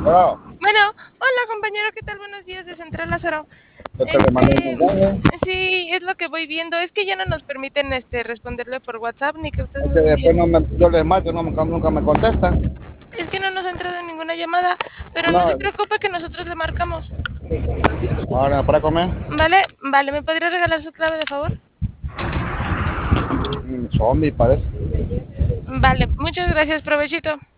Bueno, Bueno, hola compañero, ¿qué tal? Buenos días de Central Lázaro. yo te le mandé un mensaje. Sí, es lo que voy viendo. Es que ya no nos permiten responderle por WhatsApp ni que usted Es nos que envíe. después yo les marco y nunca me contestan. Es que no nos ha entrado ninguna llamada, pero no se No, preocupe que nosotros le marcamos. ahora para comer. ¿Vale? Vale, ¿me podría regalar su clave de favor? Zombie parece. Vale, muchas gracias, provechito.